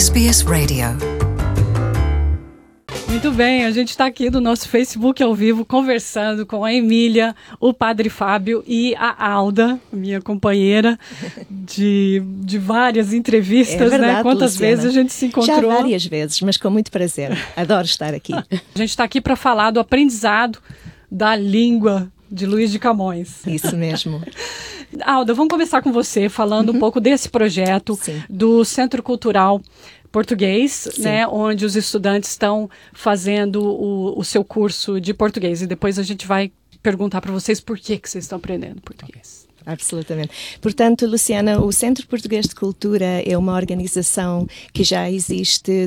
SBS Radio. Muito bem, a gente está aqui do nosso Facebook ao vivo conversando com a Emília, o Padre Fábio e a Alda, minha companheira de várias entrevistas, verdade, né? Quantas Luciana. vezes a gente se encontrou? Já várias vezes, mas com muito prazer. Adoro estar aqui. A gente está aqui para falar do aprendizado da língua de Luís de Camões. Isso mesmo. Alda, vamos começar com você falando um pouco desse projeto do Centro Cultural Português, né, onde os estudantes estão fazendo o seu curso de português. E depois a gente vai perguntar para vocês por que vocês estão aprendendo português. Absolutamente. Portanto, Luciana, o Centro Português de Cultura é uma organização que já existe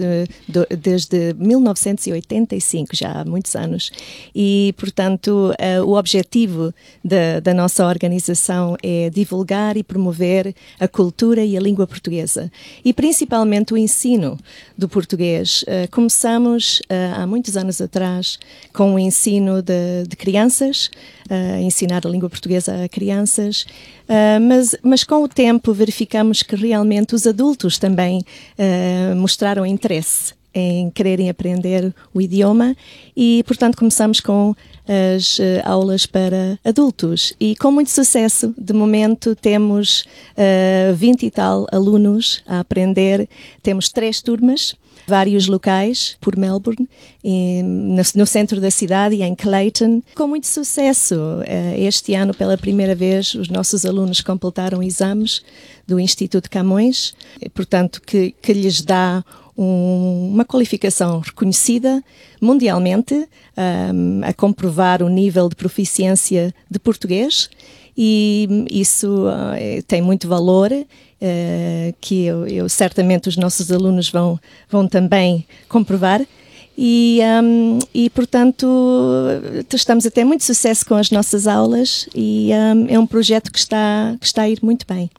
desde 1985, já há muitos anos. E, portanto, o objetivo da nossa organização é divulgar e promover a cultura e a língua portuguesa. E, principalmente, o ensino do português. Começamos, há muitos anos atrás, com o ensino de crianças, ensinar a língua portuguesa a crianças, mas com o tempo verificamos que realmente os adultos também mostraram interesse em quererem aprender o idioma e, portanto, começamos com as aulas para adultos e com muito sucesso. De momento temos 20 e tal alunos a aprender, temos 3 turmas, vários locais por Melbourne, no centro da cidade e em Clayton, com muito sucesso. Este ano, pela primeira vez, os nossos alunos completaram exames do Instituto Camões, portanto, que lhes dá uma qualificação reconhecida mundialmente, a comprovar o nível de proficiência de português, e isso tem muito valor, que eu certamente os nossos alunos vão também comprovar. E, portanto, estamos a ter muito sucesso com as nossas aulas e é um projeto que está a ir muito bem.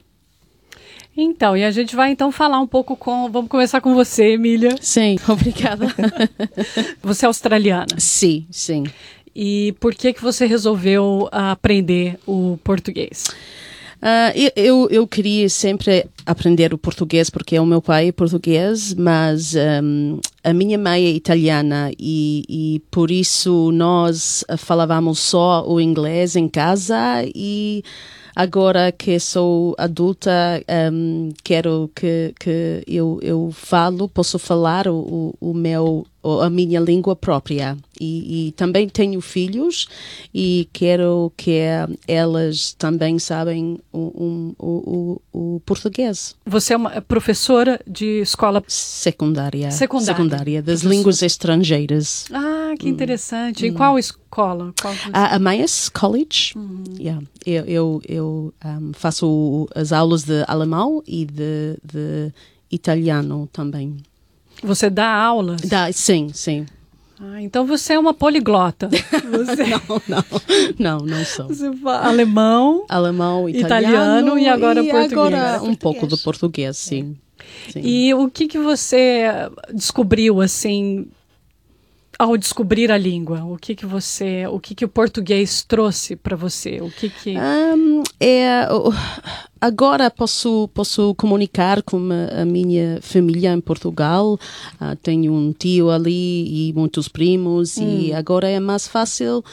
Então, e a gente vai então falar um pouco vamos começar com você, Emília. Sim, obrigada. Você é australiana. Sim, sim. E por que você resolveu aprender o português? Eu queria sempre aprender o português porque o meu pai é português, mas a minha mãe é italiana e por isso nós falávamos só o inglês em casa e agora que sou adulta quero que eu posso falar a minha língua própria e também tenho filhos e quero que elas também sabem o português. Você é uma professora de escola secundária das línguas estrangeiras. Ah, que interessante. Em qual escola? A Myers College. Yeah. Eu faço as aulas de alemão e de italiano também. Você dá aulas? Sim. Então você é uma poliglota. Não sou. Você fala alemão, italiano e agora português. Agora um pouco do português, sim. E o que você descobriu, assim, ao descobrir a língua? O que o português trouxe para você? Agora posso comunicar com a minha família em Portugal. Tenho um tio ali e muitos primos e agora é mais fácil.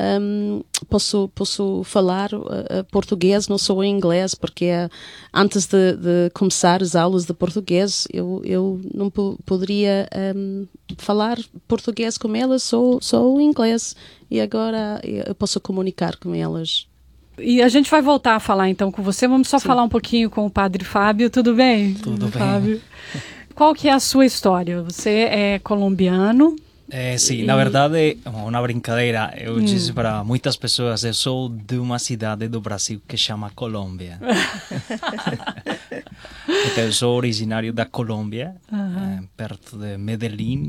Posso falar português, não só em inglês, porque antes de começar as aulas de português eu não poderia falar português com elas, só o inglês. E agora eu posso comunicar com elas. E a gente vai voltar a falar então com você. Vamos só falar um pouquinho com o Padre Fábio. Tudo bem? Tudo bem. Fábio. Qual que é a sua história? Você é colombiano? Sim, na verdade, uma brincadeira. Eu disse para muitas pessoas, eu sou de uma cidade do Brasil que chama Colômbia. Então, eu sou originário da Colômbia, perto de Medellín.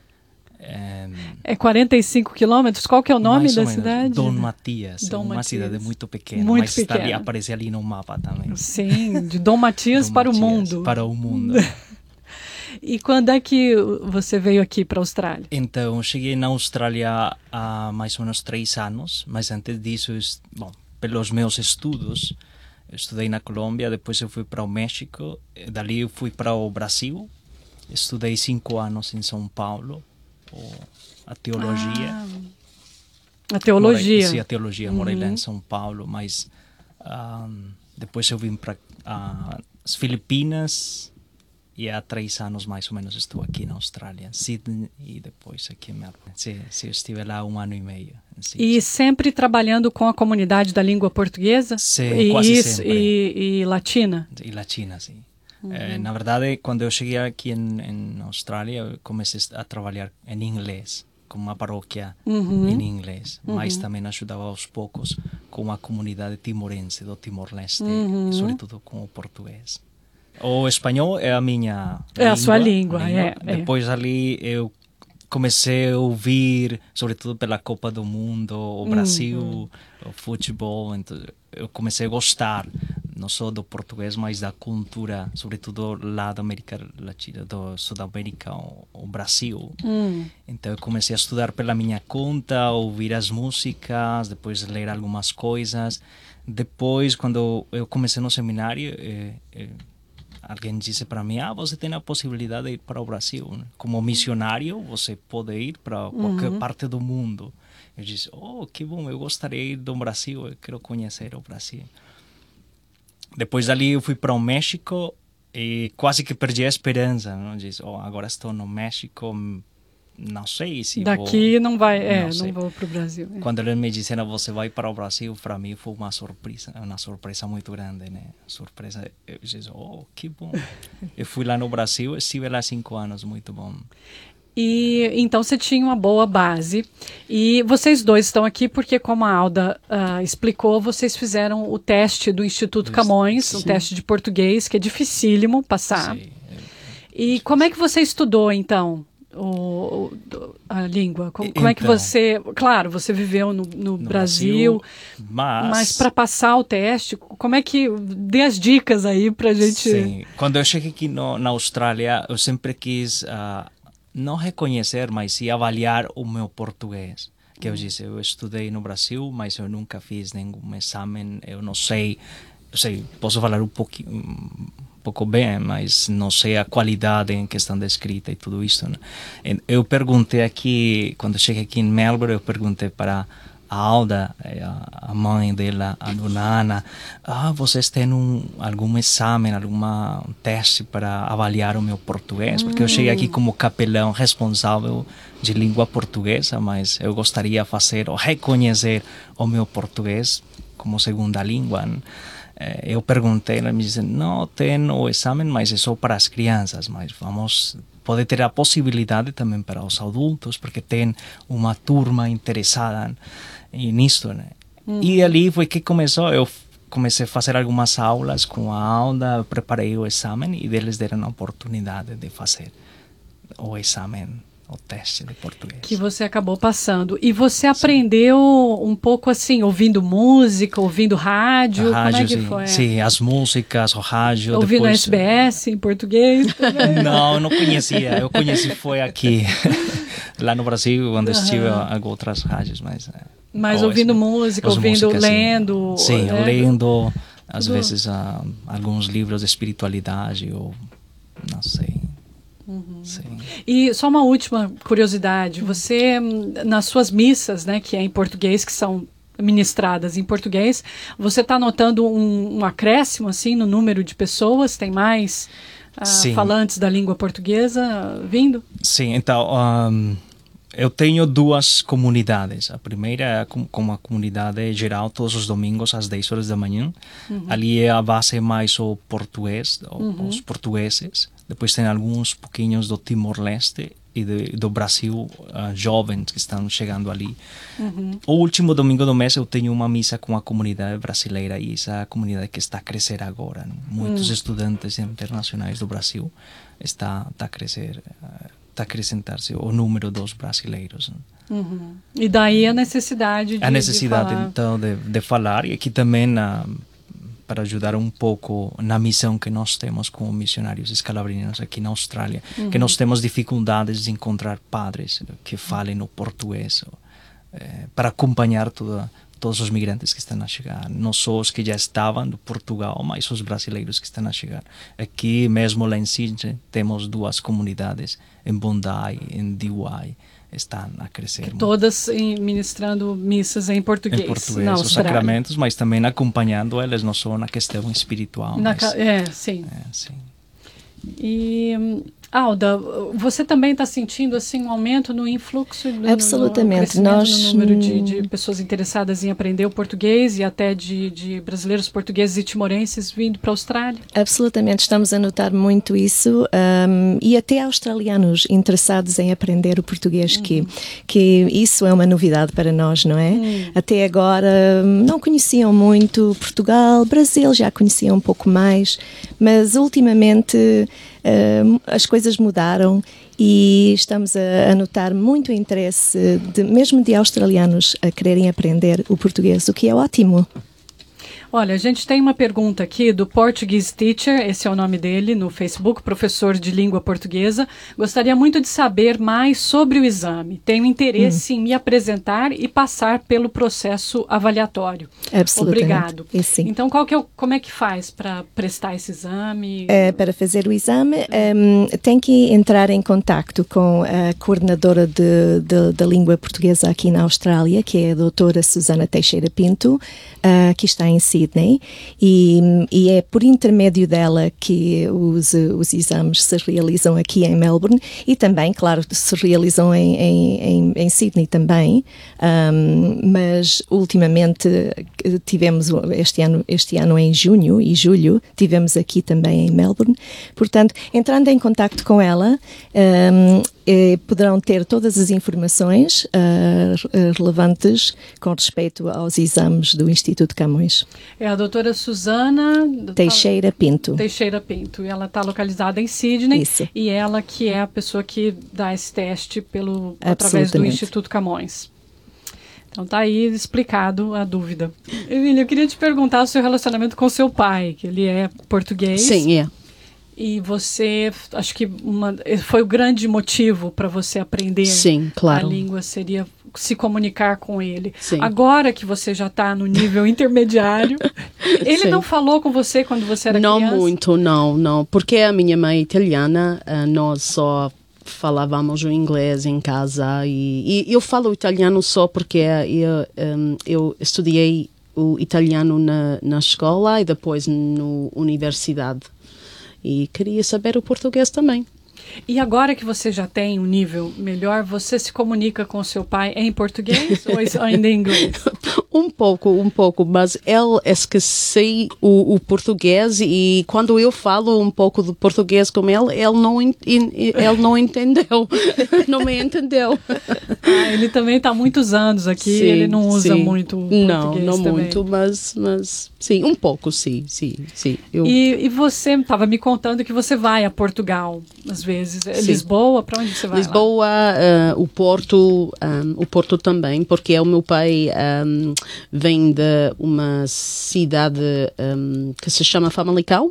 É 45 quilômetros? Qual que é o nome da cidade? Dom Matias. Uma cidade muito pequena, mas pequena. Aparece ali no mapa também. Sim, de Dom Matias para Matias, o mundo. Para o mundo. E quando é que você veio aqui para a Austrália? Então, cheguei na Austrália há mais ou menos 3 anos, mas antes disso, pelos meus estudos, Eu estudei na Colômbia, depois eu fui para o México, dali eu fui para o Brasil, estudei 5 anos em São Paulo, a teologia. A teologia. Sim, a teologia. Morei lá em São Paulo, mas depois eu vim para as Filipinas e há 3 anos mais ou menos estou aqui na Austrália, Sydney, e depois aqui em Melbourne. Sim, eu estive lá 1 ano e meio. E sempre trabalhando com a comunidade da língua portuguesa? Sim, quase sempre. E latina? E latina, sim. Na verdade, quando eu cheguei aqui em Austrália, eu comecei a trabalhar em inglês, com uma paróquia em inglês, mas também ajudava aos poucos com a comunidade timorense do Timor-Leste, e sobretudo com o português. O espanhol é a minha língua. É a sua língua, Depois ali eu comecei a ouvir, sobretudo pela Copa do Mundo, o Brasil, o futebol, então eu comecei a gostar não só do português, mas da cultura, sobretudo lá da América Latina, do Sudamérica, o Brasil. Então eu comecei a estudar pela minha conta, a ouvir as músicas, depois ler algumas coisas. Depois, quando eu comecei no seminário, alguém disse para mim, você tem a possibilidade de ir para o Brasil, né? Como missionário, você pode ir para qualquer parte do mundo. Eu disse, que bom, eu gostaria de ir do Brasil, eu quero conhecer o Brasil. Depois dali eu fui para o México e quase que perdi a esperança. Não? Disse, agora estou no México, não sei se daqui não vai, não vou para o Brasil. Quando eles me disseram, você vai para o Brasil, para mim foi uma surpresa muito grande, né? Surpresa, eu disse, que bom. Eu fui lá no Brasil, estive lá 5 anos, muito bom. E então você tinha uma boa base. E vocês dois estão aqui porque, como a Alda explicou, vocês fizeram o teste do Instituto Camões, um teste de português, que é dificílimo passar. Sim. E como é que você estudou, então, a língua? Como é que você... Claro, você viveu no Brasil, mas para passar o teste, como é que... Dê as dicas aí para a gente... Sim, quando eu cheguei aqui na Austrália, eu sempre quis... não reconhecer, mas sim avaliar o meu português. Que eu disse, eu estudei no Brasil, mas eu nunca fiz nenhum exame, eu não sei, posso falar um pouco bem, mas não sei a qualidade em questão da escrita e tudo isso, né? Eu perguntei aqui, quando cheguei aqui em Melbourne, eu perguntei para a Alda, a mãe dela, a dona Ana, vocês têm algum exame, algum teste para avaliar o meu português? Porque eu cheguei aqui como capelão responsável de língua portuguesa, mas eu gostaria de fazer ou reconhecer o meu português como segunda língua. Eu perguntei, ela me disse, não tem o exame, mas é só para as crianças, mas pode ter a possibilidade também para os adultos, porque tem uma turma interessada nisto, né? E ali foi que começou, eu comecei a fazer algumas aulas com a Alda, preparei o exame e eles deram a oportunidade de fazer o exame, o teste de português. Que você acabou passando. E você aprendeu um pouco assim, ouvindo música, ouvindo rádio? Como é que foi? Sim, as músicas, o rádio. Ouvindo depois... SBS em português? Não conhecia. Eu conheci foi aqui, lá no Brasil, onde estive em outras rádios. Mas ouvindo música, lendo. Sim, lendo, às vezes, alguns livros de espiritualidade, ou não sei. Sim. E só uma última curiosidade, você nas suas missas, né, que é em português, que são ministradas em português, você está notando um acréscimo assim no número de pessoas? Tem mais falantes da língua portuguesa vindo? Sim, então eu tenho 2 comunidades. A primeira é como a comunidade geral, todos os domingos às 10 horas da manhã. Ali é a base mais o português, os portugueses. Depois tem alguns pouquinhos do Timor-Leste e do Brasil, jovens que estão chegando ali. O último domingo do mês eu tenho uma missa com a comunidade brasileira e essa comunidade que está a crescer agora. Né? Muitos estudantes internacionais do Brasil está a crescer, está a acrescentar-se o número dos brasileiros. Né? E daí a necessidade de falar. Então, de falar, e aqui também para ajudar um pouco na missão que nós temos como missionários escalabrianos aqui na Austrália, que nós temos dificuldades de encontrar padres que falem o português, para acompanhar todos os migrantes que estão a chegar, não só os que já estavam no Portugal, mas os brasileiros que estão a chegar. Aqui mesmo lá em Sydney temos 2 comunidades, em Bondi, em Dewey, estão a crescer. Todas ministrando missas em português. Em português, os sacramentos, mas também acompanhando eles, não só na questão espiritual. Sim. Sim. E, Alda, você também está sentindo assim um aumento no influxo? Absolutamente. No número de pessoas interessadas em aprender o português e até de brasileiros portugueses e timorenses vindo para a Austrália? Absolutamente. Estamos a notar muito isso e até australianos interessados em aprender o português, que isso é uma novidade para nós, não é? Até agora não conheciam muito Portugal, Brasil já conheciam um pouco mais, mas ultimamente as coisas mudaram e estamos a notar muito interesse, mesmo de australianos, a quererem aprender o português, o que é ótimo. Olha, a gente tem uma pergunta aqui do Portuguese Teacher, esse é o nome dele, no Facebook, professor de língua portuguesa. Gostaria muito de saber mais sobre o exame. Tenho interesse em me apresentar e passar pelo processo avaliatório. Absolutamente. Obrigado. Sim. Então, como é que faz para prestar esse exame? Para fazer o exame, tem que entrar em contacto com a coordenadora da língua portuguesa aqui na Austrália, que é a doutora Susana Teixeira Pinto, que está em Sydney, e é por intermédio dela que os exames se realizam aqui em Melbourne e também, claro, se realizam em Sydney também, mas ultimamente tivemos este ano em junho e julho, tivemos aqui também em Melbourne. Portanto, entrando em contacto com ela, poderão ter todas as informações relevantes com respeito aos exames do Instituto Camões. É a doutora Susana Teixeira Pinto. Teixeira Pinto. E ela está localizada em Sydney. Isso. E ela que é a pessoa que dá esse teste através do Instituto Camões. Então está aí explicado a dúvida. Emília, eu queria te perguntar o seu relacionamento com seu pai, que ele é português. Sim, é. E você, acho que foi o grande motivo para você aprender. Sim, claro. A língua seria se comunicar com ele. Sim. Agora que você já está no nível intermediário, ele Sim. não falou com você quando você era não criança? Não muito, não. Porque a minha mãe é italiana, nós só falávamos o inglês em casa e eu falo italiano só porque eu estudei o italiano na escola e depois na universidade. E queria saber o português também. E agora que você já tem um nível melhor, você se comunica com seu pai em português ou ainda em inglês? Um pouco, mas ele esquece o português e quando eu falo um pouco de português com ele não entendeu, não me entendeu. Ele também está há muitos anos aqui, sim, ele não usa sim. muito o português Não também. muito, mas sim, um pouco, sim. E você estava me contando que você vai a Portugal, às vezes. Lisboa, para onde você vai? Lisboa, o Porto também, porque o meu pai vem de uma cidade que se chama Famalicão.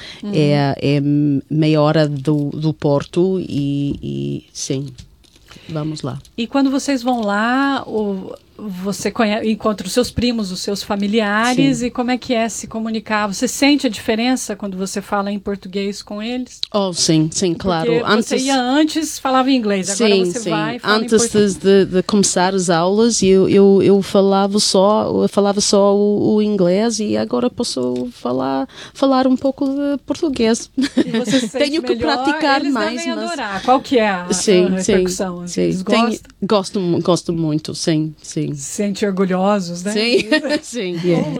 É meia hora do Porto e sim, vamos lá. E quando vocês vão lá, você encontra os seus primos, os seus familiares, sim. E como é que é se comunicar? Você sente a diferença quando você fala em português com eles? Oh, sim, claro. Porque você ia antes, falava em inglês, agora você vai e fala em português. Antes de começar as aulas, eu falava só o inglês e agora posso falar um pouco de português. E você se Tenho que melhor, praticar eles mais. Devem adorar. Qual que é a repercussão? Sim. Eles gostam? Gosto muito, sim. Se sente orgulhosos, né? Sim.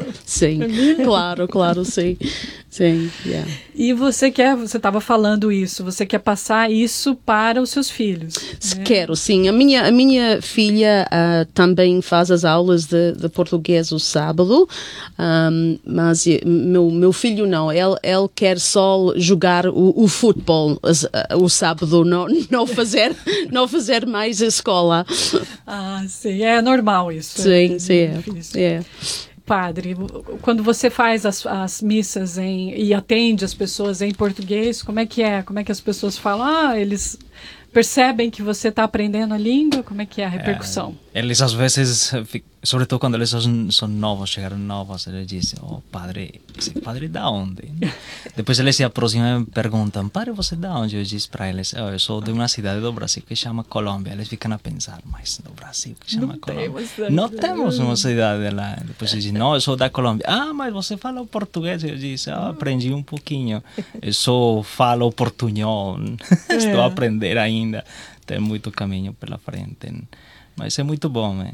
Claro, sim. Yeah. E você estava falando isso, você quer passar isso para os seus filhos? Né? Quero, sim. A minha filha também faz as aulas de português o sábado, mas meu filho não, ele quer só jogar o futebol o sábado, não fazer mais escola. Sim, é normal isso. Sim, é. Padre, quando você faz as missas e atende as pessoas em português, como é que é? Como é que as pessoas falam? Eles percebem que você está aprendendo a língua? Como é que é a repercussão? Eles às vezes, sobretudo quando eles são novos, chegaram novos, eles dizem, padre, esse padre da onde? Depois eles se aproximam e perguntam, padre, você da onde? Eu disse para eles, eu sou de uma cidade do Brasil que chama Colômbia. Eles ficam a pensar, mas no Brasil que chama Colômbia? Não temos uma cidade lá. Depois eles dizem, não, eu sou da Colômbia. Mas você fala português? Eu disse, aprendi um pouquinho. Eu só falo portunhol, estou a aprender ainda. Tem muito caminho pela frente. Mas é muito bom, né?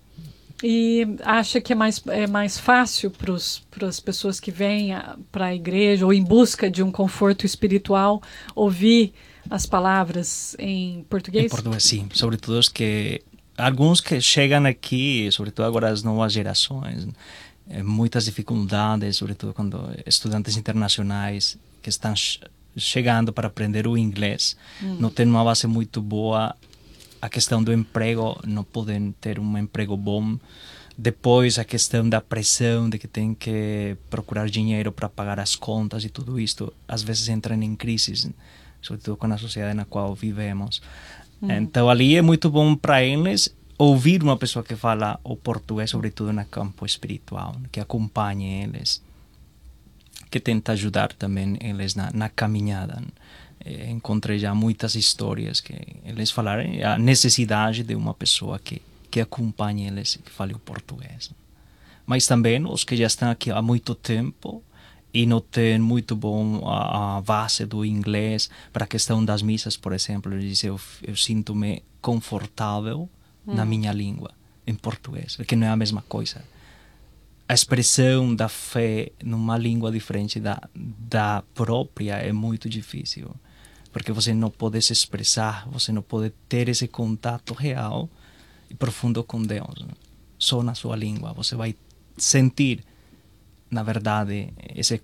E acha que é mais fácil para as pessoas que vêm para a igreja ou em busca de um conforto espiritual ouvir as palavras em português? Em português, sim. Sobretudo os que... Alguns que chegam aqui, sobretudo agora as novas gerações, muitas dificuldades, sobretudo quando estudantes internacionais que estão chegando para aprender o inglês, não têm uma base muito boa. A questão do emprego, não podem ter um emprego bom. Depois, a questão da pressão, de que tem que procurar dinheiro para pagar as contas e tudo isto, às vezes entram em crises, sobretudo com a sociedade na qual vivemos. Então, ali é muito bom para eles ouvir uma pessoa que fala o português, sobretudo no campo espiritual, que acompanhe eles, que tenta ajudar também eles na caminhada. Encontrei já muitas histórias que eles falaram a necessidade de uma pessoa que acompanhe eles, que fale o português. Mas também os que já estão aqui há muito tempo e não têm muito bom a base do inglês, para a questão das missas, por exemplo, eles dizem, eu sinto-me confortável na minha língua, em português, porque não é a mesma coisa. A expressão da fé numa língua diferente da própria é muito difícil. Porque você não pode se expressar, você não pode ter esse contato real e profundo com Deus. Só na sua língua. Você vai sentir, na verdade, esse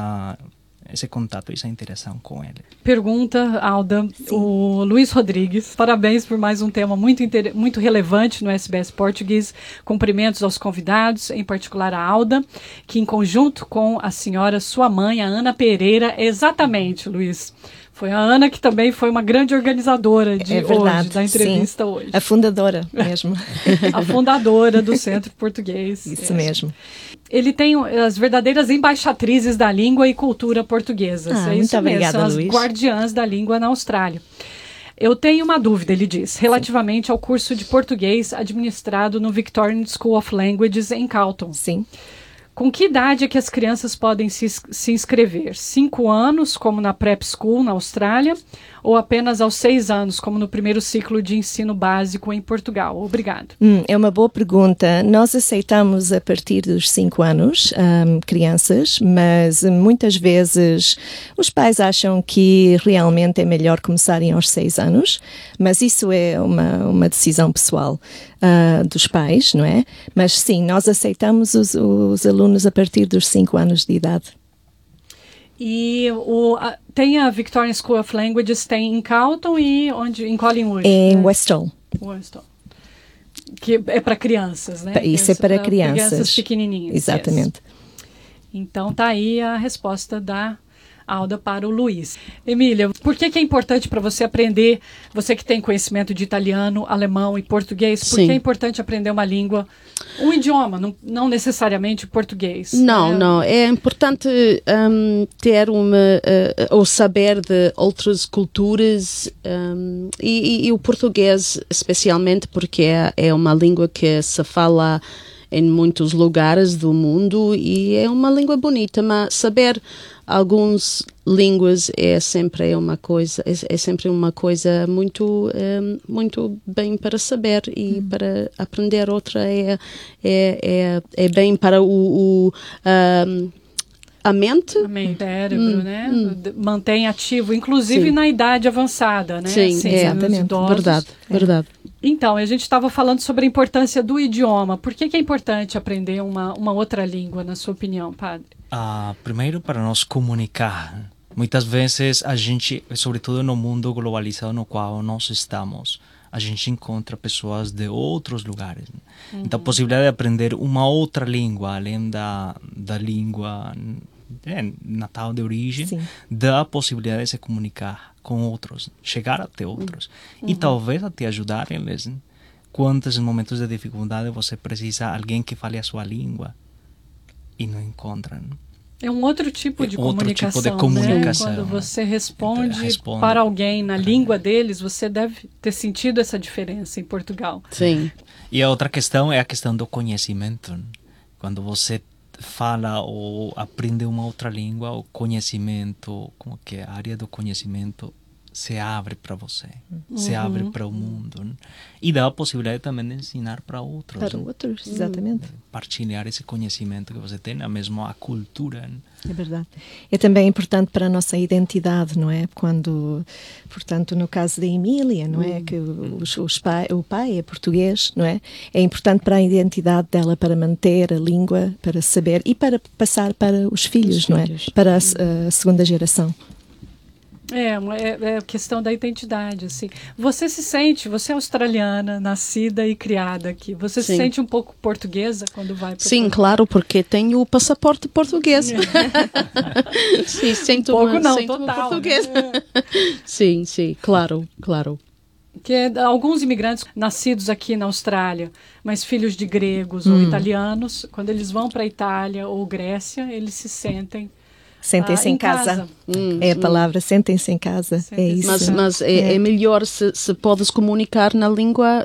contato, essa interação com Ele. Pergunta, Alda, o Luiz Rodrigues. Parabéns por mais um tema muito relevante no SBS Português. Cumprimentos aos convidados, em particular a Alda, que em conjunto com a senhora, sua mãe, a Ana Pereira, exatamente, Luiz. Foi a Ana que também foi uma grande organizadora da entrevista hoje. A fundadora mesmo. A fundadora do Centro Português. Isso mesmo. Ele tem as verdadeiras embaixatrizes da língua e cultura portuguesas. Muito obrigada, são as Luís. guardiãs da língua na Austrália. Eu tenho uma dúvida, ele diz, relativamente ao curso de português administrado no Victorian School of Languages em Carlton. Sim. Com que idade é que as crianças podem se inscrever? 5 anos, como na Prep School, na Austrália, ou apenas aos 6 anos, como no primeiro ciclo de ensino básico em Portugal? Obrigado. É uma boa pergunta. Nós aceitamos a partir dos 5 anos crianças, mas muitas vezes os pais acham que realmente é melhor começarem aos 6 anos, mas isso é uma decisão pessoal dos pais, não é? Mas sim, nós aceitamos os alunos a partir dos 5 anos de idade. E tem a Victorian School of Languages, tem em Carlton e em Collingwood? Em Westall. Westall. Que é para crianças, né? Isso é para crianças pequenininhas. Exatamente. Yes. Então tá aí a resposta da Alda para o Luiz. Emília, por que é importante para você aprender, você que tem conhecimento de italiano, alemão e português, por que é importante aprender uma língua, um idioma, não necessariamente português? Não. É importante ter ou saber de outras culturas e o português especialmente porque é uma língua que se fala em muitos lugares do mundo e é uma língua bonita, mas saber algumas línguas é sempre uma coisa muito bem para saber e para aprender outra é bem para a mente. O cérebro, né? Mantém ativo, inclusive na idade avançada, né? Sim, exatamente. Verdade. Então, a gente estava falando sobre a importância do idioma. Por que é importante aprender uma outra língua, na sua opinião, padre? Primeiro, para nos comunicar. Muitas vezes a gente, sobretudo no mundo globalizado no qual nós estamos, a gente encontra pessoas de outros lugares. Então, a possibilidade de aprender uma outra língua, além da língua natal de origem, Sim. dá a possibilidade de se comunicar com outros, chegar até outros. E talvez até ajudar eles. Quantos momentos de dificuldade você precisa de alguém que fale a sua língua e não encontra. É um outro tipo de comunicação, tipo de comunicação, né? Quando você responde para alguém na língua deles, você deve ter sentido essa diferença em Portugal. Sim. E a outra questão é a questão do conhecimento. Quando você fala ou aprende uma outra língua, o conhecimento, como que é, a área do conhecimento se abre para você, se abre para o mundo, né? E dá a possibilidade também de ensinar para outros. Para outros, exatamente. Partilhar esse conhecimento que você tem, mesmo a cultura. Né? É verdade. É também importante para a nossa identidade, não é? Quando, portanto, no caso da Emília, não é? Que o pai é português, não é? É importante para a identidade dela, para manter a língua, para saber e para passar para os filhos, não é? Para a segunda geração. É a questão da identidade, assim. Você é australiana, nascida e criada aqui. Você se sente um pouco portuguesa quando vai para Sim, claro, porque tenho o passaporte português. Sim, sinto total, português. Né? Sim, claro. Que alguns imigrantes nascidos aqui na Austrália, mas filhos de gregos ou italianos, quando eles vão para a Itália ou Grécia, eles se sentem Sentem-se em casa. É a palavra, sentem-se em casa. É isso. Mas é melhor se podes comunicar na língua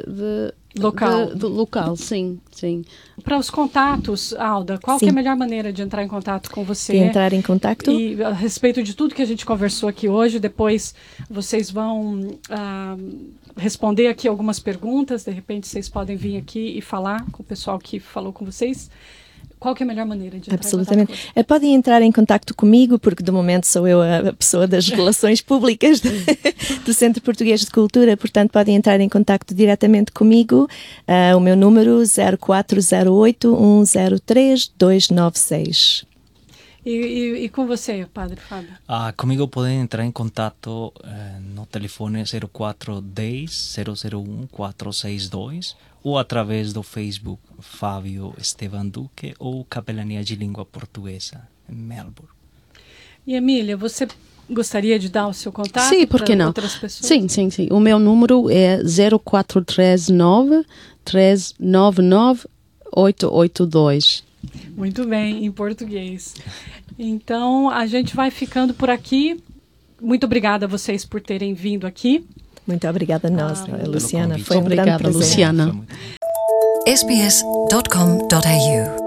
local, sim. Para os contatos, Alda, qual que é a melhor maneira de entrar em contato com você? De entrar em contato? E a respeito de tudo que a gente conversou aqui hoje, depois vocês vão responder aqui algumas perguntas, de repente vocês podem vir aqui e falar com o pessoal que falou com vocês. Qual que é a melhor maneira de entrar Absolutamente. em contato? Podem entrar em contato comigo, porque de momento sou eu a pessoa das relações públicas do Centro Português de Cultura, portanto podem entrar em contato diretamente comigo. O meu número 0408 103 296. E com você, Padre Fábio? Comigo podem entrar em contato no telefone 0410 001 462 ou através do Facebook Fábio Esteban Duque ou Capelania de Língua Portuguesa em Melbourne. E Emília, você gostaria de dar o seu contato para outras pessoas? Sim. O meu número é 0439 399 882. Muito bem, em português. Então, a gente vai ficando por aqui. Muito obrigada a vocês por terem vindo aqui. Muito obrigada a nós, Luciana. Foi um grande prazer. Luciana. sbs.com.au